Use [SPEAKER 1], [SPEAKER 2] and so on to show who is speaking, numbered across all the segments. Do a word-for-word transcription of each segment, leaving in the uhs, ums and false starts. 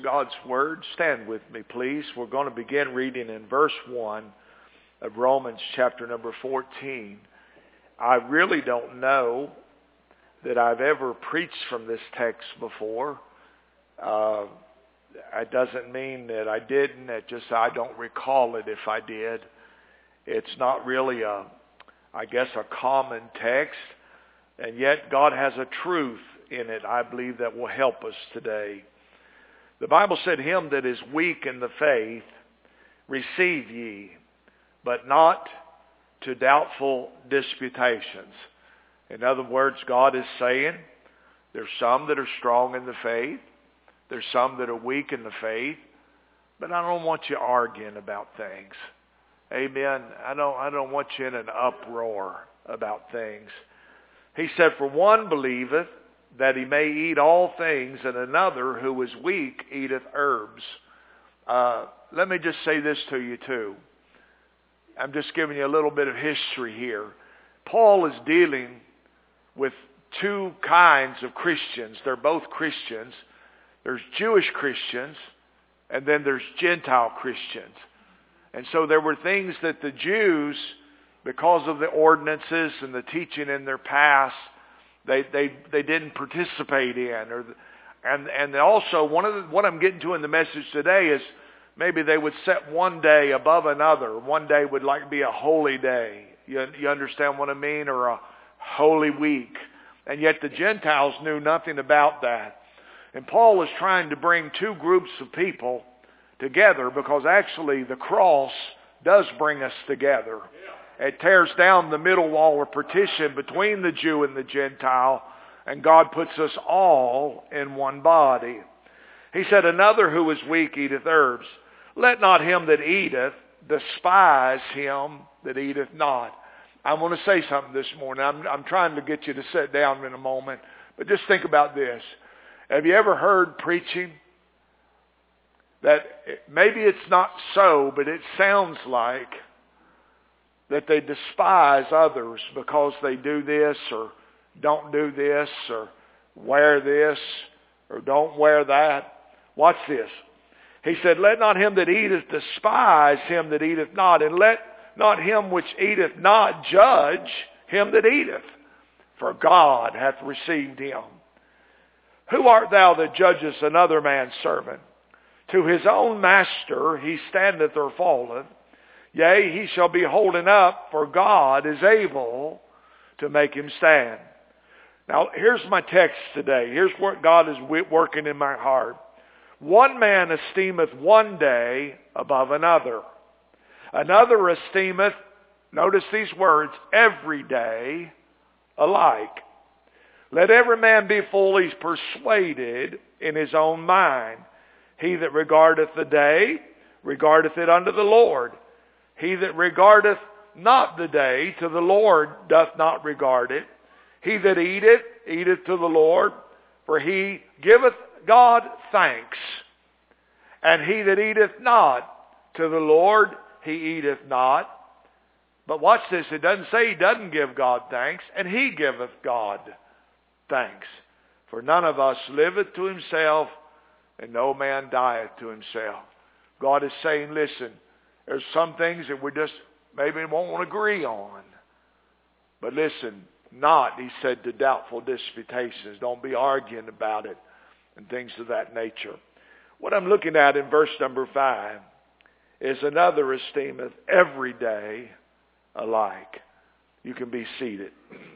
[SPEAKER 1] God's Word. Stand with me, please. We're going to begin reading in verse one of Romans chapter number fourteen. I really don't know that I've ever preached from this text before. Uh, it doesn't mean that I didn't. It just I don't recall it if I did. It's not really a, I guess, a common text. And yet God has a truth in it, I believe, that will help us today. The Bible said, him that is weak in the faith, receive ye, but not to doubtful disputations. In other words, God is saying, there's some that are strong in the faith, there's some that are weak in the faith, but I don't want you arguing about things. Amen. I don't, I don't want you in an uproar about things. He said, for one believeth that he may eat all things, and another who is weak eateth herbs. Uh, let me just say this to you too. I'm just giving you a little bit of history here. Paul is dealing with two kinds of Christians. They're both Christians. There's Jewish Christians, and then there's Gentile Christians. And so there were things that the Jews, because of the ordinances and the teaching in their past, They they they didn't participate in, or and and also one of the, what I'm getting to in the message today is maybe they would set one day above another. One day would like be a holy day. You you understand what I mean, or a holy week, and yet the Gentiles knew nothing about that. And Paul is trying to bring two groups of people together because actually the cross does bring us together. It tears down the middle wall of partition between the Jew and the Gentile, and God puts us all in one body. He said, another who is weak eateth herbs. Let not him that eateth despise him that eateth not. I want to say something this morning. I'm, I'm trying to get you to sit down in a moment, but just think about this. Have you ever heard preaching that maybe it's not so, but it sounds like that they despise others because they do this or don't do this or wear this or don't wear that? Watch this. He said, let not him that eateth despise him that eateth not, and let not him which eateth not judge him that eateth, for God hath received him. Who art thou that judgest another man's servant? To his own master he standeth or falleth. Yea, he shall be holden up, for God is able to make him stand. Now, here's my text today. Here's what God is working in my heart. One man esteemeth one day above another. Another esteemeth, notice these words, every day alike. Let every man be fully persuaded in his own mind. He that regardeth the day, regardeth it unto the Lord. He that regardeth not the day, to the Lord doth not regard it. He that eateth, eateth to the Lord, for he giveth God thanks. And he that eateth not, to the Lord he eateth not. But watch this, it doesn't say he doesn't give God thanks, and he giveth God thanks. For none of us liveth to himself, and no man dieth to himself. God is saying, listen, there's some things that we just maybe won't agree on. But listen, not, he said, to doubtful disputations. Don't be arguing about it and things of that nature. What I'm looking at in verse number five is another esteemeth every day alike. You can be seated.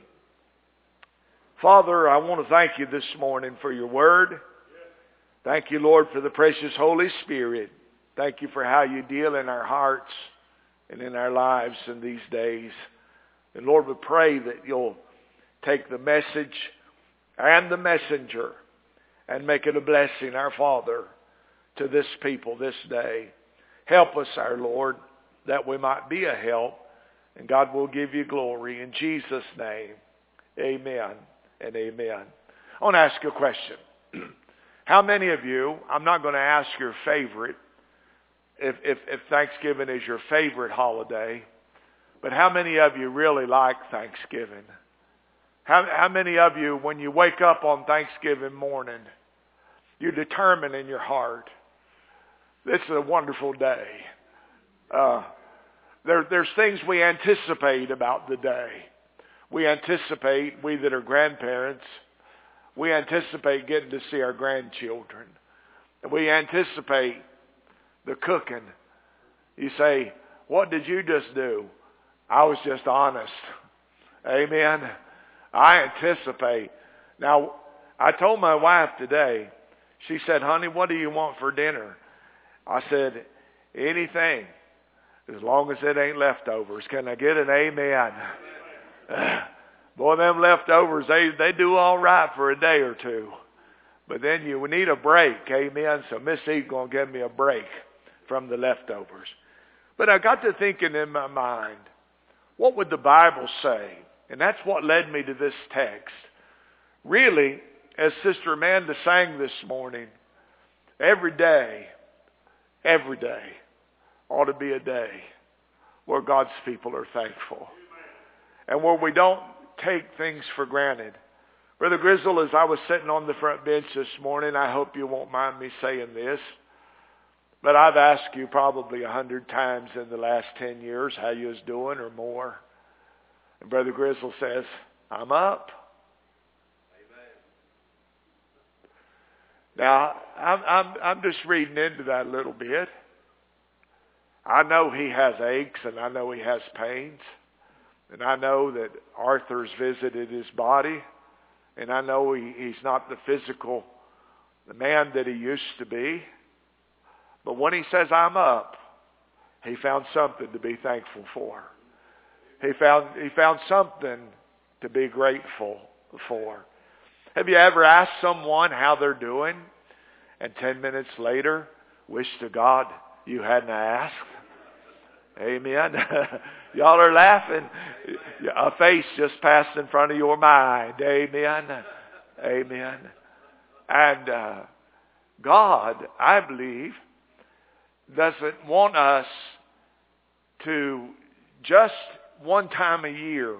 [SPEAKER 1] Father, I want to thank you this morning for your word. Thank you, Lord, for the precious Holy Spirit. Thank you for how you deal in our hearts and in our lives in these days. And Lord, we pray that you'll take the message and the messenger and make it a blessing, our Father, to this people this day. Help us, our Lord, that we might be a help. And God will give you glory. In Jesus' name, amen and amen. I want to ask you a question. How many of you, I'm not going to ask your favorite, If, if, if Thanksgiving is your favorite holiday, but how many of you really like Thanksgiving? How, how many of you, when you wake up on Thanksgiving morning, You determine in your heart. This is a wonderful day. Uh, there, there's things we anticipate about the day. We anticipate, we that are grandparents, we anticipate getting to see our grandchildren. We anticipate the cooking. You say, what did you just do? I was just honest. Amen. I anticipate. Now, I told my wife today, she said, honey, what do you want for dinner? I said, anything, as long as it ain't leftovers. Can I get an amen? Boy, them leftovers, they, they do all right for a day or two. But then you need a break, amen? So Miss E's going to give me a break from the leftovers. But I got to thinking in my mind, what would the Bible say? And that's what led me to this text. Really, as Sister Amanda sang this morning, every day, every day ought to be a day where God's people are thankful. And where we don't take things for granted. Brother Grizzle, as I was sitting on the front bench this morning, I hope you won't mind me saying this, but I've asked you probably a hundred times in the last ten years how you was doing or more. And Brother Grizzle says, I'm up. Amen. Now, I'm, I'm, I'm just reading into that a little bit. I know he has aches and I know he has pains. And I know that Arthur's visited his body. And I know he, he's not the physical, the man that he used to be. But when he says, I'm up, he found something to be thankful for. He found, he found something to be grateful for. Have you ever asked someone how they're doing, and ten minutes later, wish to God you hadn't asked? Amen. Y'all are laughing. A face just passed in front of your mind. Amen. Amen. And uh, God, I believe, doesn't want us to just one time a year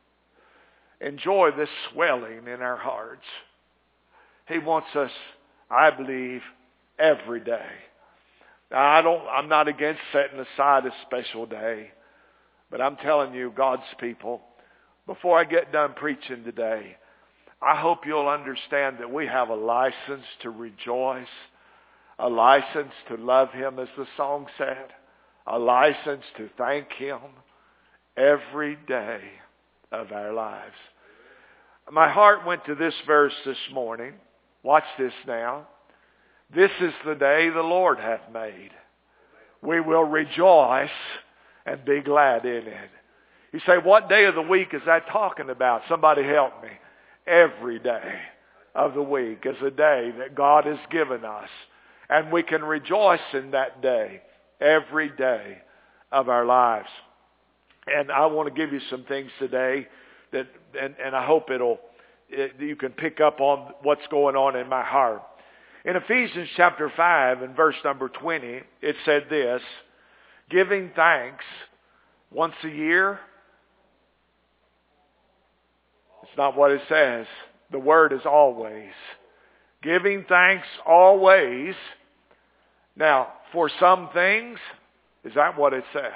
[SPEAKER 1] enjoy this swelling in our hearts. He wants us, I believe, every day. Now, I don't, I'm not against setting aside a special day, but I'm telling you, God's people, before I get done preaching today, I hope you'll understand that we have a license to rejoice, a license to love Him, as the song said, a license to thank Him every day of our lives. My heart went to this verse this morning. Watch this now. This is the day the Lord hath made. We will rejoice and be glad in it. You say, what day of the week is that talking about? Somebody help me. Every day of the week is a day that God has given us. And we can rejoice in that day, every day of our lives. And I want to give you some things today that, and, and I hope it'll, it, you can pick up on what's going on in my heart. In Ephesians chapter five and verse number twenty, it said this, giving thanks once a year. It's not what it says. The word is always. Giving thanks always. Now, for some things, is that what it says?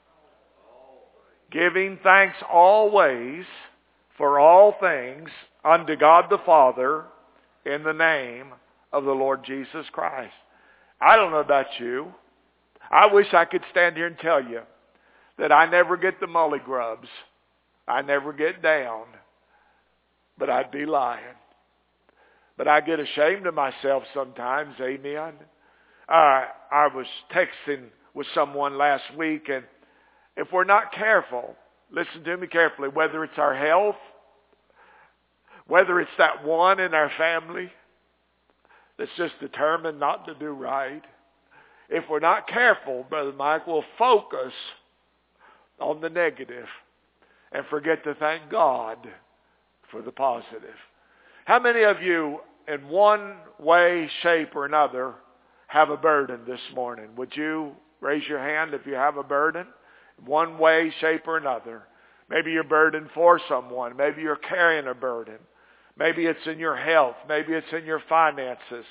[SPEAKER 1] Giving thanks always for all things unto God the Father in the name of the Lord Jesus Christ. I don't know about you. I wish I could stand here and tell you that I never get the mully grubs. I never get down. But I'd be lying. But I get ashamed of myself sometimes. Amen. Uh, I was texting with someone last week, and if we're not careful, listen to me carefully, whether it's our health, whether it's that one in our family that's just determined not to do right, if we're not careful, Brother Mike, we'll focus on the negative and forget to thank God for the positive. How many of you, in one way, shape, or another, have a burden this morning? Would you raise your hand if you have a burden? One way, shape, or another. Maybe you're burdened for someone. Maybe you're carrying a burden. Maybe it's in your health. Maybe it's in your finances.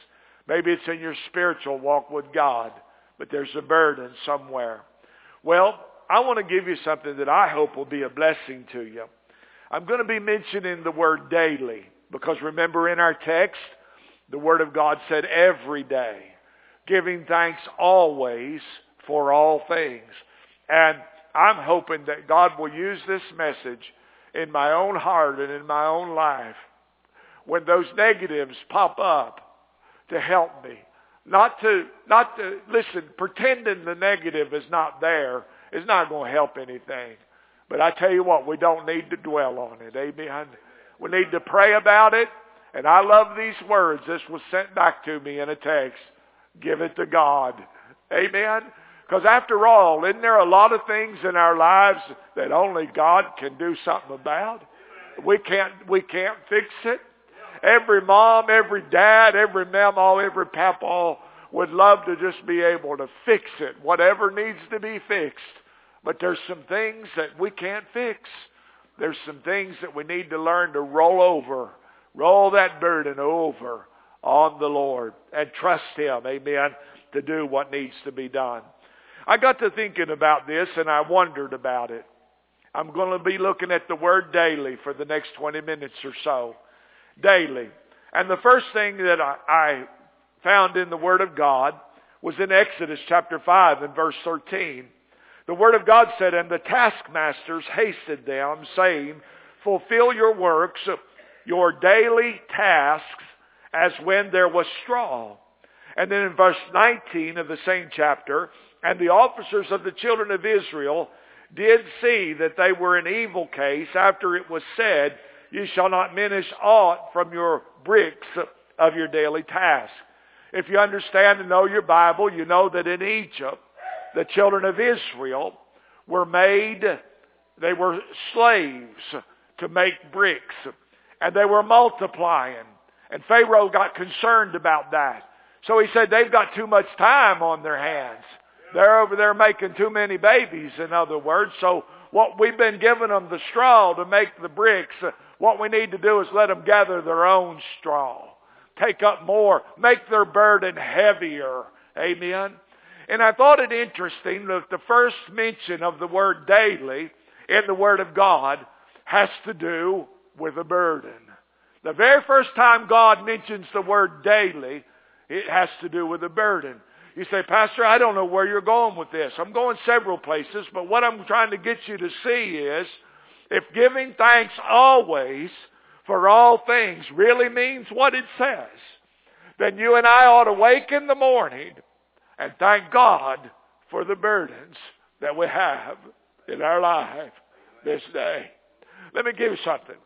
[SPEAKER 1] Maybe it's in your spiritual walk with God, but there's a burden somewhere. Well, I want to give you something that I hope will be a blessing to you. I'm going to be mentioning the word daily, because remember in our text, the Word of God said every day, giving thanks always for all things. And I'm hoping that God will use this message in my own heart and in my own life when those negatives pop up to help me. Not to, not to, listen, pretending the negative is not there is not going to help anything. But I tell you what, we don't need to dwell on it. Amen. We need to pray about it. And I love these words. This was sent back to me in a text. Give it to God. Amen. Because after all, isn't there a lot of things in our lives that only God can do something about? We can't, we can't fix it. Every mom, every dad, every mama, every papa would love to just be able to fix it, whatever needs to be fixed. But there's some things that we can't fix. There's some things that we need to learn to roll over, roll that burden over on the Lord and trust Him, amen, to do what needs to be done. I got to thinking about this and I wondered about it. I'm going to be looking at the word daily for the next twenty minutes or so. Daily. And the first thing that I, I found in the Word of God was in Exodus chapter five and verse thirteen. The Word of God said, and the taskmasters hasted them, saying, fulfill your works, your daily tasks, as when there was straw. And then in verse nineteen of the same chapter, and the officers of the children of Israel did see that they were in evil case after it was said, you shall not diminish aught from your bricks of your daily task. If you understand and know your Bible, you know that in Egypt, the children of Israel were made, they were slaves to make bricks. And they were multiplying. And Pharaoh got concerned about that. So he said, they've got too much time on their hands. They're over there making too many babies, in other words. So what we've been giving them the straw to make the bricks, what we need to do is let them gather their own straw. Take up more. Make their burden heavier. Amen. And I thought it interesting that the first mention of the word daily in the Word of God has to do with a burden. The very first time God mentions the word daily, it has to do with a burden. You say, Pastor, I don't know where you're going with this. I'm going several places, but what I'm trying to get you to see is, if giving thanks always for all things really means what it says, then you and I ought to wake in the morning and thank God for the burdens that we have in our life this day. Let me give you something.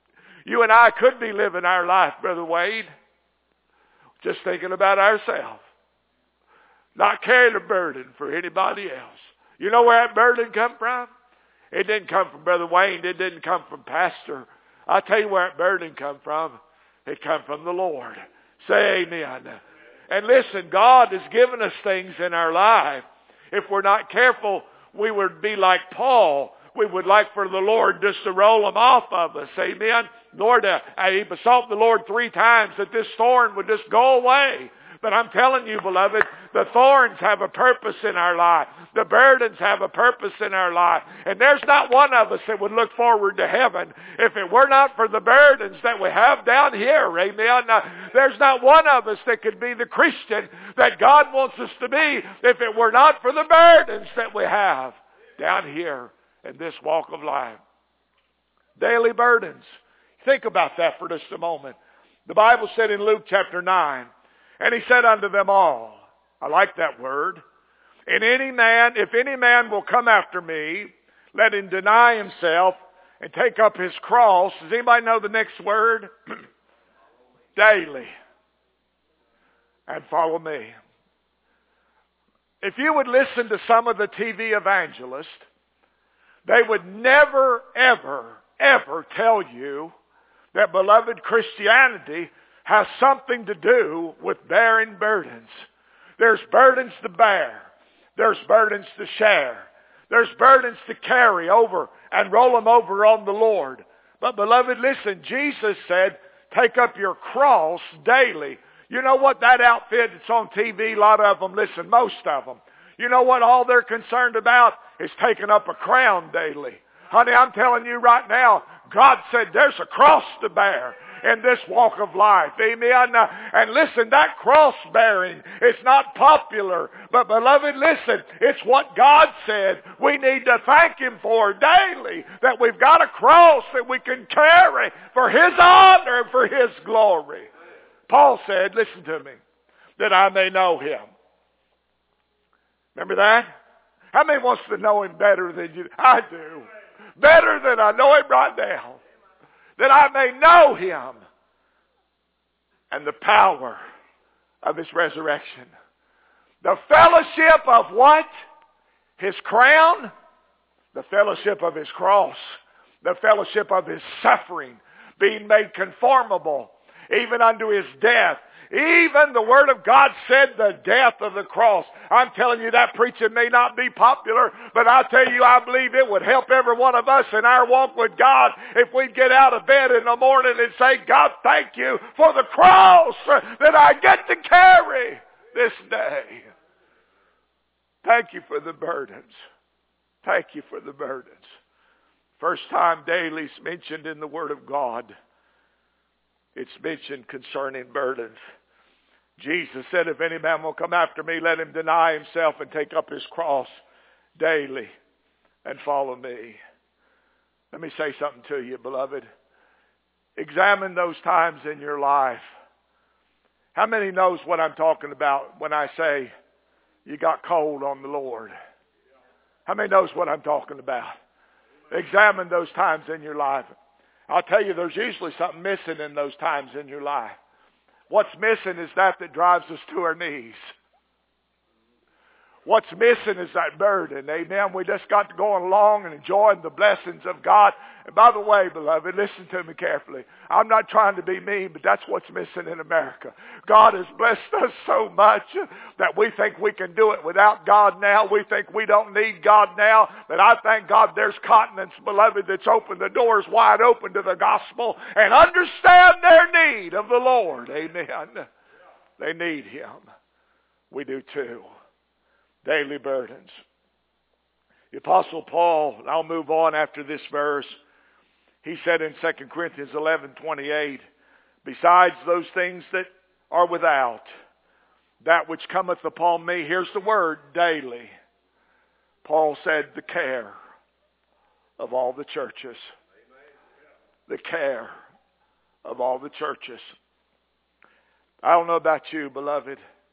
[SPEAKER 1] You and I could be living our life, Brother Wade, just thinking about ourselves, not carrying a burden for anybody else. You know where that burden come from? It didn't come from Brother Wayne. It didn't come from Pastor. I'll tell you where that burden come from. It come from the Lord. Say amen. And listen, God has given us things in our life. If we're not careful, we would be like Paul. We would like for the Lord just to roll them off of us. Amen. Lord, uh, he besought the Lord three times that this thorn would just go away. But I'm telling you, beloved, the thorns have a purpose in our life. The burdens have a purpose in our life. And there's not one of us that would look forward to heaven if it were not for the burdens that we have down here. Amen. Now, there's not one of us that could be the Christian that God wants us to be if it were not for the burdens that we have down here in this walk of life. Daily burdens. Think about that for just a moment. The Bible said in Luke chapter nine, and he said unto them all, I like that word, and any man, if any man will come after me, let him deny himself and take up his cross. Does anybody know the next word? Daily. And follow me. If you would listen to some of the T V evangelists, they would never, ever, ever tell you that, beloved, Christianity has something to do with bearing burdens. There's burdens to bear. There's burdens to share. There's burdens to carry over and roll them over on the Lord. But beloved, listen, Jesus said, take up your cross daily. You know what? That outfit that's on T V, a lot of them, listen, most of them, you know what all they're concerned about is taking up a crown daily. Honey, I'm telling you right now, God said there's a cross to bear in this walk of life. Amen. And listen, that cross bearing is not popular. But beloved, listen, it's what God said we need to thank Him for daily. That we've got a cross that we can carry for His honor and for His glory. Paul said, listen to me, that I may know Him. Remember that? How many wants to know Him better than you? I do. Better than I know Him right now. That I may know Him and the power of His resurrection. The fellowship of what? His crown. The fellowship of His cross. The fellowship of His suffering. Being made conformable even unto His death. Even the Word of God said the death of the cross. I'm telling you, that preaching may not be popular, but I tell you, I believe it would help every one of us in our walk with God if we'd get out of bed in the morning and say, God, thank you for the cross that I get to carry this day. Thank you for the burdens. Thank you for the burdens. First time daily is mentioned in the Word of God. It's mentioned concerning burdens. Jesus said, if any man will come after me, let him deny himself and take up his cross daily and follow me. Let me say something to you, beloved. Examine those times in your life. How many knows what I'm talking about when I say you got cold on the Lord? How many knows what I'm talking about? Examine those times in your life. I'll tell you, there's usually something missing in those times in your life. What's missing is that that drives us to our knees. What's missing is that burden. Amen. We just got to go along and enjoying the blessings of God. And by the way, beloved, listen to me carefully. I'm not trying to be mean, but that's what's missing in America. God has blessed us so much that we think we can do it without God now. We think we don't need God now. But I thank God there's continents, beloved, that's opened the doors wide open to the gospel and understand their need of the Lord. Amen. They need Him. We do too. Daily burdens. The Apostle Paul, and I'll move on after this verse, he said in Second Corinthians eleven twenty-eight, besides those things that are without, that which cometh upon me, here's the word, daily. Paul said, the care of all the churches. The care of all the churches. I don't know about you, beloved,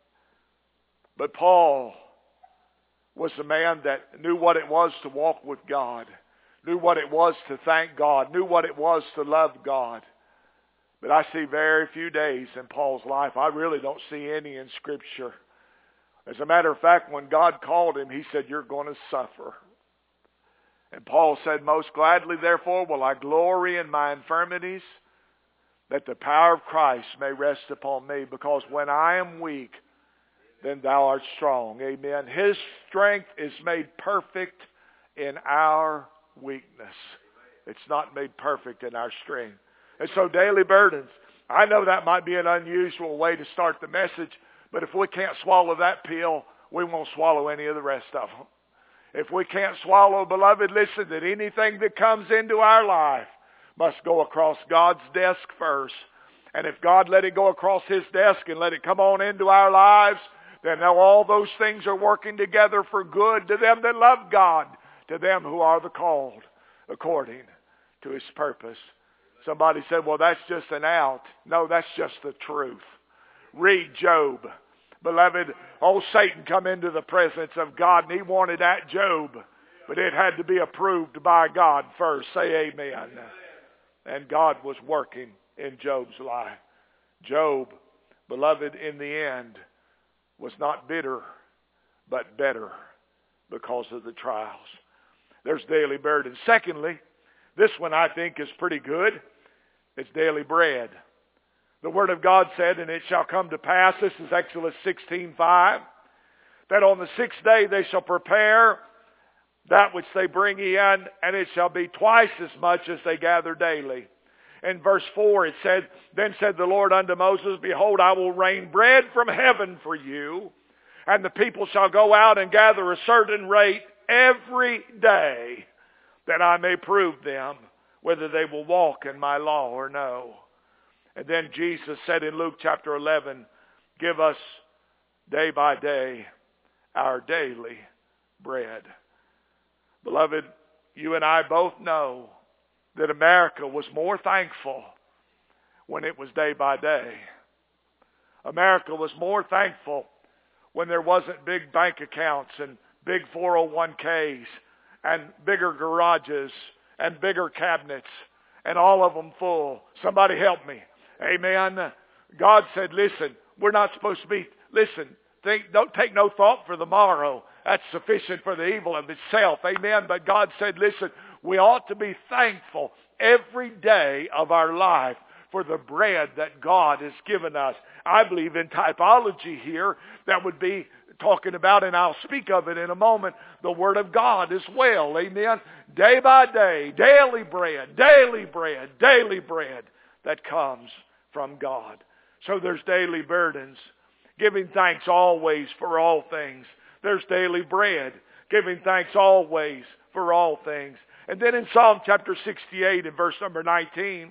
[SPEAKER 1] but Paul was a man that knew what it was to walk with God, knew what it was to thank God, knew what it was to love God. But I see very few days in Paul's life. I really don't see any in Scripture. As a matter of fact, when God called him, He said, you're going to suffer. And Paul said, most gladly, therefore, will I glory in my infirmities, that the power of Christ may rest upon me. Because when I am weak, then thou art strong. Amen. His strength is made perfect in our weakness. It's not made perfect in our strength. And so daily burdens. I know that might be an unusual way to start the message, but if we can't swallow that pill, we won't swallow any of the rest of them. If we can't swallow, beloved, listen, that anything that comes into our life must go across God's desk first. And if God let it go across His desk and let it come on into our lives, then now all those things are working together for good to them that love God, to them who are the called according to His purpose. Somebody said, well, that's just an out. No, that's just the truth. Read Job. Beloved, old Satan come into the presence of God, and he wanted that Job, but it had to be approved by God first. Say amen. And God was working in Job's life. Job, beloved, in the end, was not bitter, but better because of the trials. There's daily burden. Secondly, this one I think is pretty good. It's daily bread. The Word of God said, and it shall come to pass, this is Exodus sixteen five, that on the sixth day they shall prepare that which they bring in, and it shall be twice as much as they gather daily. in verse four, it said, Then said the Lord unto Moses, Behold, I will rain bread from heaven for you, and the people shall go out and gather a certain rate every day, that I may prove them whether they will walk in my law or no. And then Jesus said in Luke chapter eleven, Give us day by day our daily bread. Beloved, you and I both know that America was more thankful when it was day by day. America was more thankful when there wasn't big bank accounts and big four oh one k's and bigger garages and bigger cabinets and all of them full. Somebody help me. Amen. God said, listen, we're not supposed to be, listen, think, don't take no thought for the morrow. That's sufficient for the evil of itself. Amen. But God said, listen, we ought to be thankful every day of our life for the bread that God has given us. I believe in typology here that would be talking about, and I'll speak of it in a moment, the Word of God as well. Amen. Day by day, daily bread, daily bread, daily bread that comes from God. So there's daily burdens. Giving thanks always for all things. There's daily bread. Giving thanks always for all things. And then in Psalm chapter sixty-eight and verse number nineteen,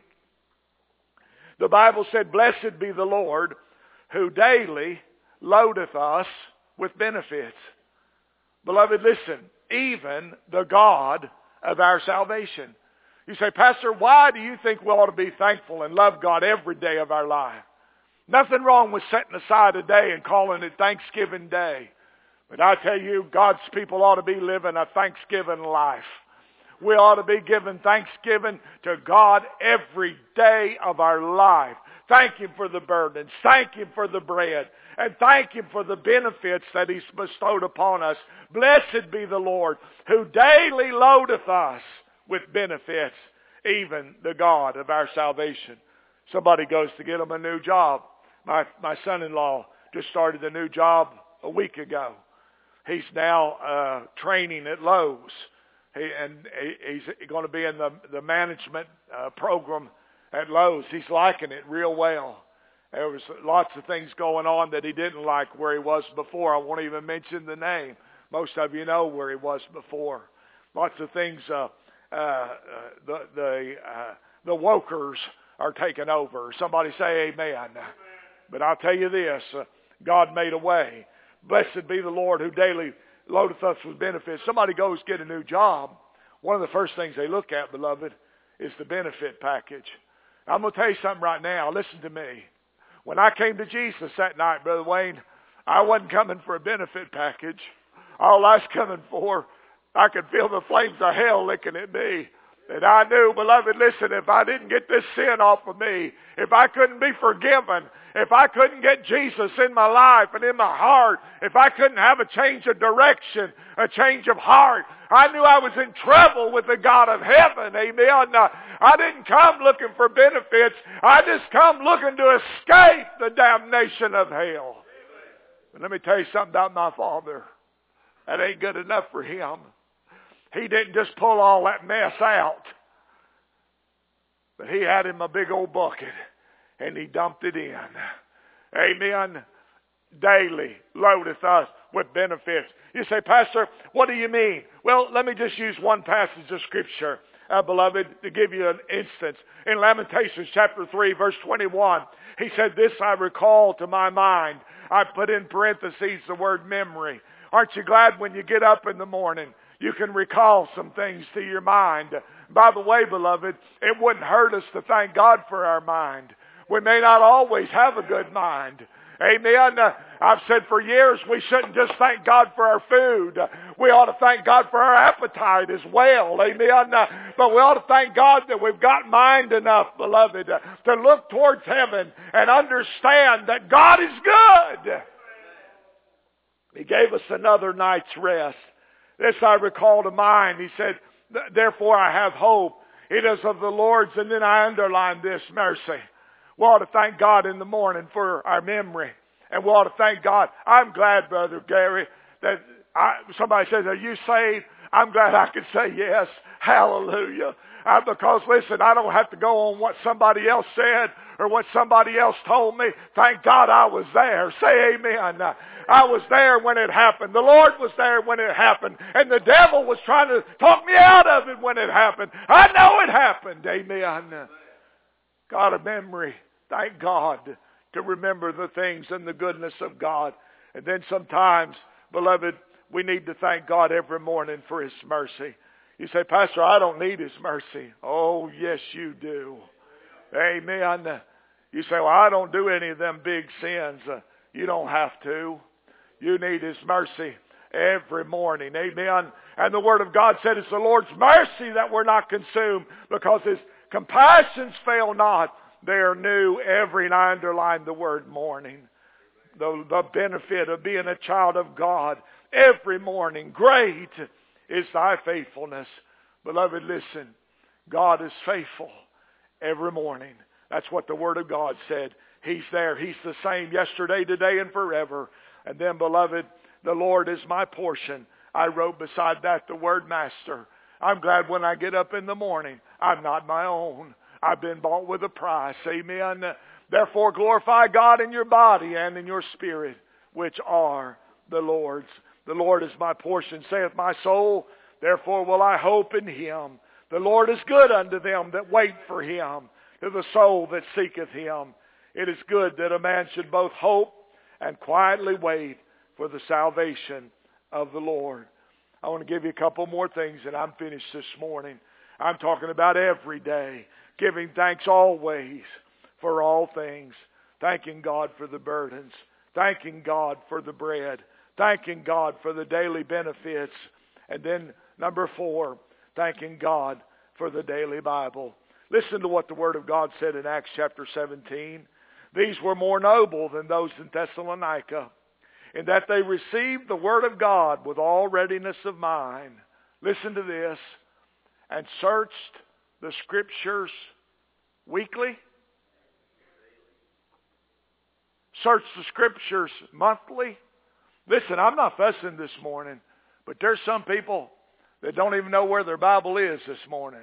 [SPEAKER 1] the Bible said, Blessed be the Lord, who daily loadeth us with benefits. Beloved, listen, even the God of our salvation. You say, Pastor, why do you think we ought to be thankful and love God every day of our life? Nothing wrong with setting aside a day and calling it Thanksgiving Day. But I tell you, God's people ought to be living a Thanksgiving life. We ought to be giving thanksgiving to God every day of our life. Thank Him for the burdens. Thank Him for the bread. And thank Him for the benefits that He's bestowed upon us. Blessed be the Lord, who daily loadeth us with benefits, even the God of our salvation. Somebody goes to get him a new job. My my son-in-law just started a new job a week ago. He's now uh, training at Lowe's. He, and he, he's going to be in the, the management uh, program at Lowe's. He's liking it real well. There was lots of things going on that he didn't like where he was before. I won't even mention the name. Most of you know where he was before. Lots of things, uh, uh, uh, the the, uh, the wokers are taking over. Somebody say amen. Amen. But I'll tell you this, uh, God made a way. Blessed be the Lord who daily loadeth us with benefits. Somebody goes get a new job. One of the first things they look at, beloved, is the benefit package. I'm going to tell you something right now. Listen to me. When I came to Jesus that night, Brother Wayne, I wasn't coming for a benefit package. All I was coming for, I could feel the flames of hell licking at me. And I knew, beloved, listen, if I didn't get this sin off of me, if I couldn't be forgiven, if I couldn't get Jesus in my life and in my heart, if I couldn't have a change of direction, a change of heart, I knew I was in trouble with the God of heaven. Amen. Now, I didn't come looking for benefits. I just come looking to escape the damnation of hell. But let me tell you something about my Father. That ain't good enough for Him. He didn't just pull all that mess out. But He had Him a big old bucket. And He dumped it in. Amen. Daily loadeth us with benefits. You say, Pastor, what do you mean? Well, let me just use one passage of Scripture, uh, beloved, to give you an instance. In Lamentations chapter three, verse twenty-one, he said, This I recall to my mind. I put in parentheses the word memory. Aren't you glad when you get up in the morning, you can recall some things to your mind? By the way, beloved, it wouldn't hurt us to thank God for our mind. We may not always have a good mind. Amen. Uh, I've said for years we shouldn't just thank God for our food. Uh, we ought to thank God for our appetite as well. Amen. Uh, but we ought to thank God that we've got mind enough, beloved, uh, to look towards heaven and understand that God is good. He gave us another night's rest. This I recall to mind. He said, Therefore I have hope. It is of the Lord's. And then I underline this, mercy. We ought to thank God in the morning for our memory. And we ought to thank God. I'm glad, Brother Gary, that I, somebody says, are you saved? I'm glad I could say yes. Hallelujah. Uh, because listen, I don't have to go on what somebody else said or what somebody else told me. Thank God I was there. Say amen. Uh, I was there when it happened. The Lord was there when it happened. And the devil was trying to talk me out of it when it happened. I know it happened. Amen. God of memory. Thank God to remember the things and the goodness of God. And then sometimes, beloved, we need to thank God every morning for His mercy. You say, Pastor, I don't need His mercy. Oh, yes, you do. Amen. You say, well, I don't do any of them big sins. Uh, you don't have to. You need His mercy every morning. Amen. And the Word of God said it's the Lord's mercy that we're not consumed, because His compassions fail not. They are new every, and I underline the word morning. The, the benefit of being a child of God every morning. Great is thy faithfulness. Beloved, listen. God is faithful every morning. That's what the Word of God said. He's there. He's the same yesterday, today, and forever. And then, beloved, the Lord is my portion. I wrote beside that the word master. I'm glad when I get up in the morning, I'm not my own. I've been bought with a price. Amen. Therefore glorify God in your body and in your spirit, which are the Lord's. The Lord is my portion, saith my soul. Therefore will I hope in Him. The Lord is good unto them that wait for Him, to the soul that seeketh Him. It is good that a man should both hope and quietly wait for the salvation of the Lord. I want to give you a couple more things and I'm finished this morning. I'm talking about every day. Giving thanks always for all things. Thanking God for the burdens. Thanking God for the bread. Thanking God for the daily benefits. And then number four, thanking God for the daily Bible. Listen to what the Word of God said in Acts chapter seventeen. These were more noble than those in Thessalonica, in that they received the Word of God with all readiness of mind. Listen to this. And searched the Scriptures weekly. Search the Scriptures monthly. Listen, I'm not fussing this morning, but there's some people that don't even know where their Bible is this morning.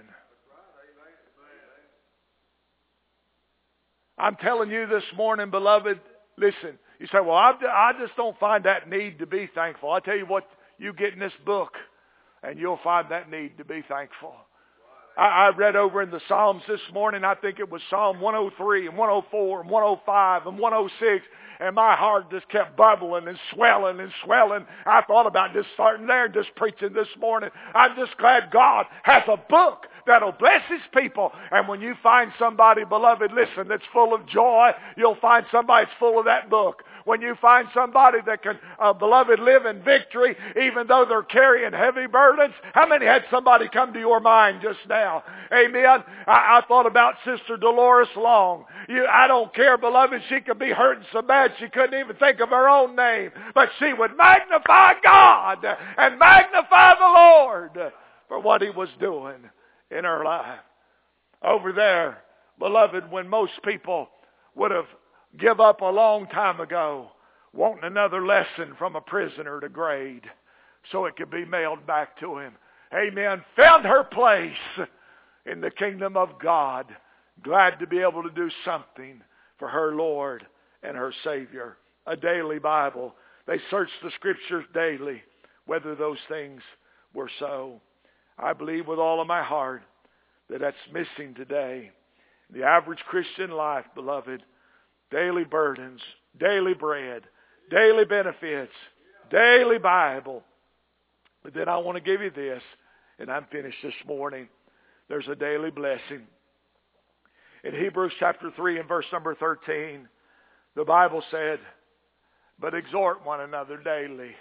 [SPEAKER 1] I'm telling you this morning, beloved, listen. You say, well, I, I just don't find that need to be thankful. I tell you what, you get in this book and you'll find that need to be thankful. I, I read over in the Psalms this morning, I think it was Psalm one oh three and one oh four and one oh five and one oh six. And my heart just kept bubbling and swelling and swelling. I thought about just starting there and just preaching this morning. I'm just glad God has a book that'll bless His people. And when you find somebody, beloved, listen, that's full of joy, you'll find somebody that's full of that book. When you find somebody that can, uh, beloved, live in victory, even though they're carrying heavy burdens. How many had somebody come to your mind just now? Amen. I, I thought about Sister Dolores Long. You, I don't care, beloved, she could be hurting so bad she couldn't even think of her own name. But she would magnify God and magnify the Lord for what He was doing in her life. Over there, beloved, when most people would have give up a long time ago, wanting another lesson from a prisoner to grade so it could be mailed back to him. Amen. Found her place in the kingdom of God. Glad to be able to do something for her Lord and her Savior. A daily Bible. They searched the Scriptures daily, whether those things were so. I believe with all of my heart that that's missing today. The average Christian life, beloved, daily burdens, daily bread, daily benefits, daily Bible. But then I want to give you this, and I'm finished this morning. There's a daily blessing. In Hebrews chapter three and verse number thirteen, the Bible said, but exhort one another daily.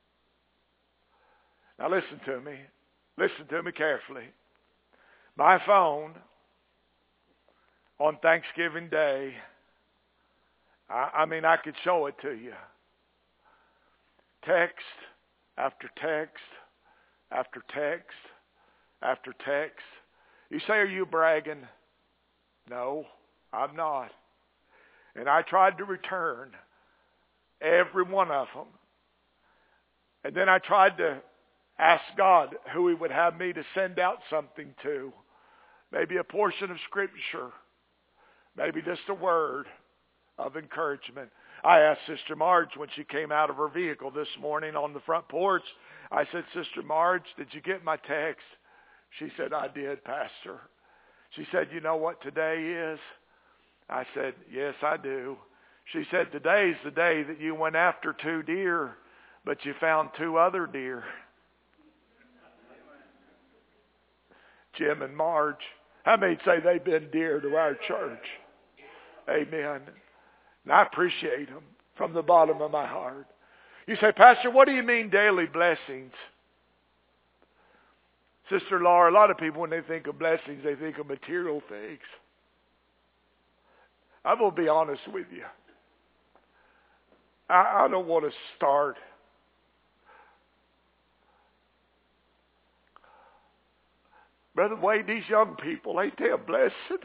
[SPEAKER 1] Now listen to me. Listen to me carefully. My phone on Thanksgiving Day, I, I mean, I could show it to you. Text after text after text after text. You say, are you bragging? No, I'm not. And I tried to return every one of them. And then I tried to ask God who He would have me to send out something to. Maybe a portion of Scripture. Maybe just a word of encouragement. I asked Sister Marge when she came out of her vehicle this morning on the front porch. I said, Sister Marge, did you get my text? She said, I did, Pastor. She said, you know what today is? I said, yes, I do. She said, today's the day that you went after two deer, but you found two other deer. Jim and Marge. How many say they've been dear to our church? Amen. And I appreciate them from the bottom of my heart. You say, Pastor, what do you mean daily blessings? Sister Laura, a lot of people, when they think of blessings, they think of material things. I'm going to be honest with you. I, I don't want to start. Brother Wade, these young people, ain't they a blessing?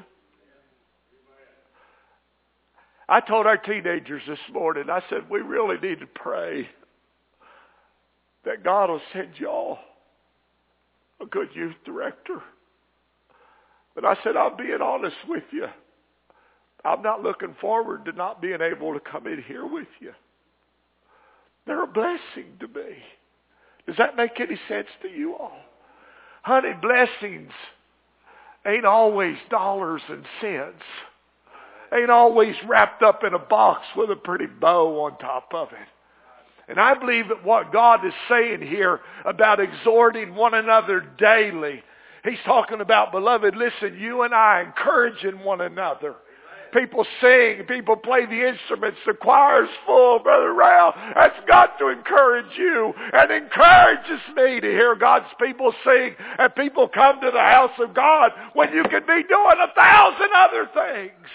[SPEAKER 1] I told our teenagers this morning, I said, we really need to pray that God will send y'all a good youth director. But I said, I'm being honest with you. I'm not looking forward to not being able to come in here with you. They're a blessing to me. Does that make any sense to you all? Honey, blessings ain't always dollars and cents. Ain't always wrapped up in a box with a pretty bow on top of it. And I believe that what God is saying here about exhorting one another daily, He's talking about, beloved, listen, you and I encouraging one another. People sing, people play the instruments, the choir's full, Brother Ralph. That's got to encourage you and encourages me to hear God's people sing and people come to the house of God when you could be doing a thousand other things.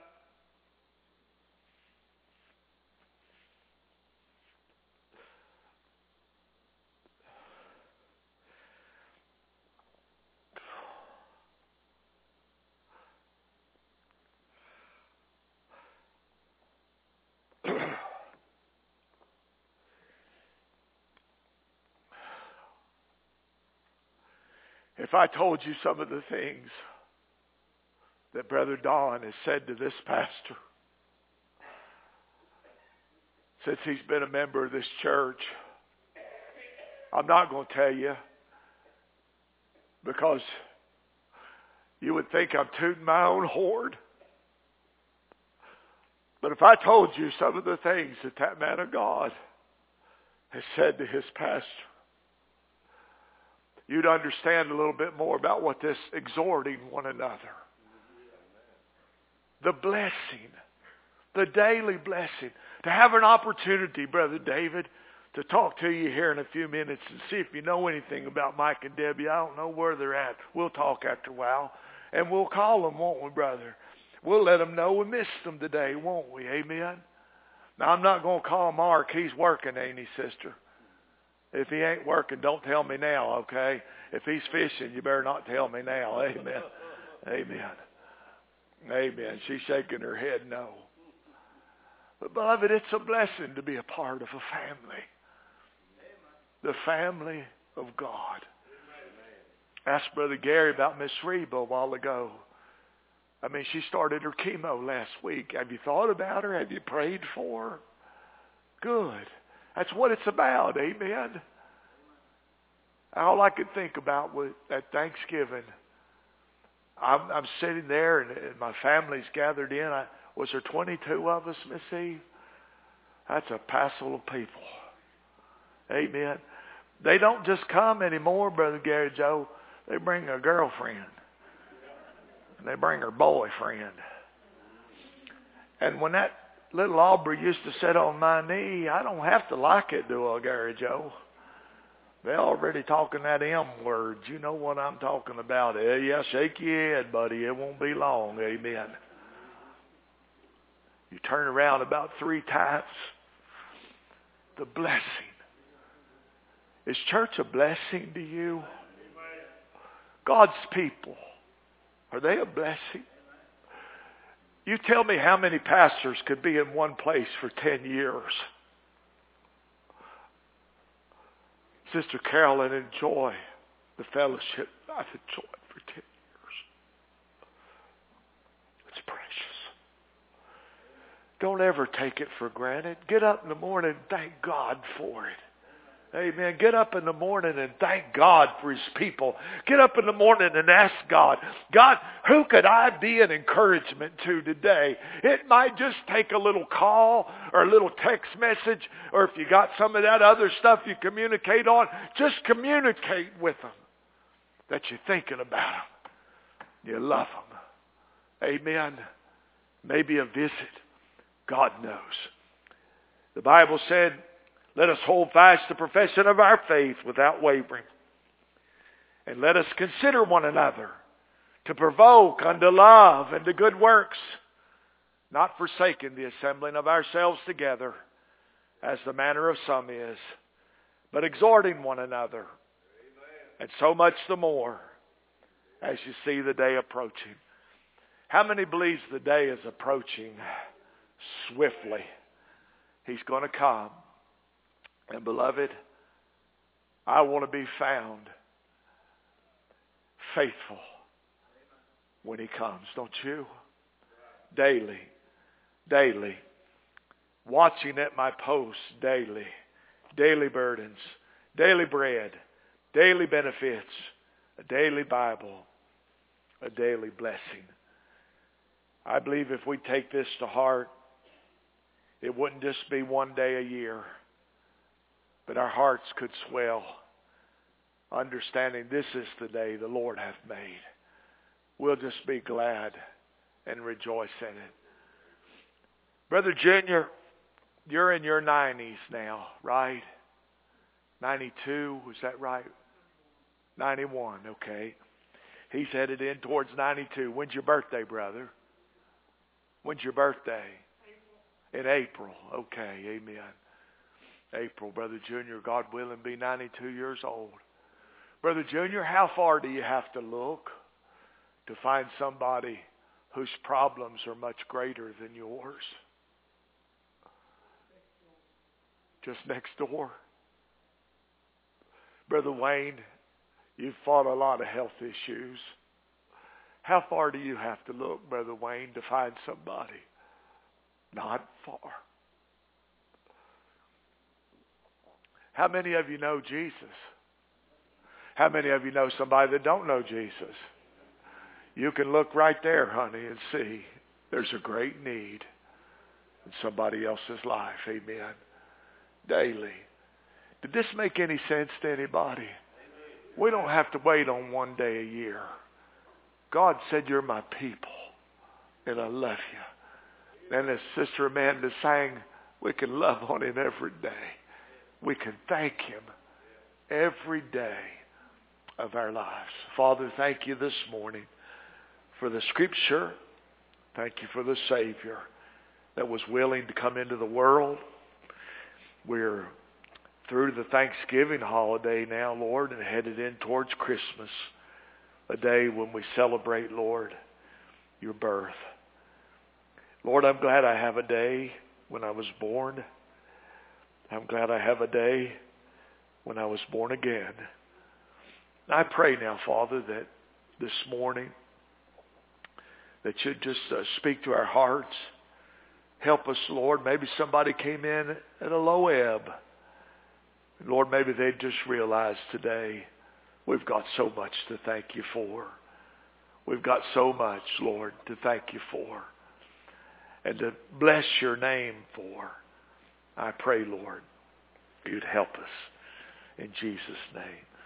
[SPEAKER 1] If I told you some of the things that Brother Don has said to this pastor since he's been a member of this church, I'm not going to tell you because you would think I'm tooting my own horn. But if I told you some of the things that that man of God has said to his pastor, you'd understand a little bit more about what this exhorting one another. The blessing. The daily blessing. To have an opportunity, Brother David, to talk to you here in a few minutes and see if you know anything about Mike and Debbie. I don't know where they're at. We'll talk after a while. And we'll call them, won't we, brother? We'll let them know we missed them today, won't we? Amen? Now, I'm not going to call Mark. He's working, ain't he, sister? If he ain't working, don't tell me now, okay? If he's fishing, you better not tell me now. Amen. Amen. Amen. She's shaking her head no. But beloved, it's a blessing to be a part of a family. The family of God. Asked Brother Gary about Miss Reba a while ago. I mean, she started her chemo last week. Have you thought about her? Have you prayed for her? Good. That's what it's about, amen. All I could think about was at Thanksgiving, I'm, I'm sitting there and, and my family's gathered in. I, was there twenty-two of us, Miss Eve? That's a passel of people. Amen. They don't just come anymore, Brother Gary Joe. They bring a girlfriend. And they bring her boyfriend. And when that little Aubrey used to sit on my knee, I don't have to like it, do I, Gary Joe? They're already talking that M word. You know what I'm talking about. Yeah, yeah, shake your head, buddy. It won't be long. Amen. You turn around about three times. The blessing. Is church a blessing to you? God's people, are they a blessing? You tell me how many pastors could be in one place for ten years. Sister Carolyn, enjoy the fellowship I've enjoyed for ten years. It's precious. Don't ever take it for granted. Get up in the morning and thank God for it. Amen. Get up in the morning and thank God for His people. Get up in the morning and ask God, God, who could I be an encouragement to today? It might just take a little call or a little text message, or if you got some of that other stuff you communicate on, just communicate with them that you're thinking about them. You love them. Amen. Maybe a visit. God knows. The Bible said, let us hold fast the profession of our faith without wavering. And let us consider one another to provoke unto love and to good works, not forsaking the assembling of ourselves together, as the manner of some is, but exhorting one another. And so much the more as you see the day approaching. How many believes the day is approaching swiftly? He's going to come. And beloved, I want to be found faithful when He comes, don't you? Daily, daily, watching at my post daily, daily burdens, daily bread, daily benefits, a daily Bible, a daily blessing. I believe if we take this to heart, it wouldn't just be one day a year, but our hearts could swell, understanding this is the day the Lord hath made. We'll just be glad and rejoice in it. Brother Junior, you're in your nineties now, right? ninety-two, is that right? ninety-one, okay. He's headed in towards ninety-two. When's your birthday, brother? When's your birthday? April. In April, okay, amen. April, Brother Junior, God willing, be ninety-two years old. Brother Junior, how far do you have to look to find somebody whose problems are much greater than yours? Just next door. Brother Wayne, you've fought a lot of health issues. How far do you have to look, Brother Wayne, to find somebody? Not far. How many of you know Jesus? How many of you know somebody that don't know Jesus? You can look right there, honey, and see there's a great need in somebody else's life. Amen. Daily. Did this make any sense to anybody? We don't have to wait on one day a year. God said, you're my people, and I love you. And as Sister Amanda sang, we can love on Him every day. We can thank Him every day of our lives. Father, thank you this morning for the Scripture. Thank you for the Savior that was willing to come into the world. We're through the Thanksgiving holiday now, Lord, and headed in towards Christmas, a day when we celebrate, Lord, your birth. Lord, I'm glad I have a day when I was born. I'm glad I have a day when I was born again. I pray now, Father, that this morning that you'd just uh, speak to our hearts. Help us, Lord. Maybe somebody came in at a low ebb. Lord, maybe they just realized today we've got so much to thank you for. We've got so much, Lord, to thank you for and to bless your name for. I pray, Lord, you'd help us in Jesus' name.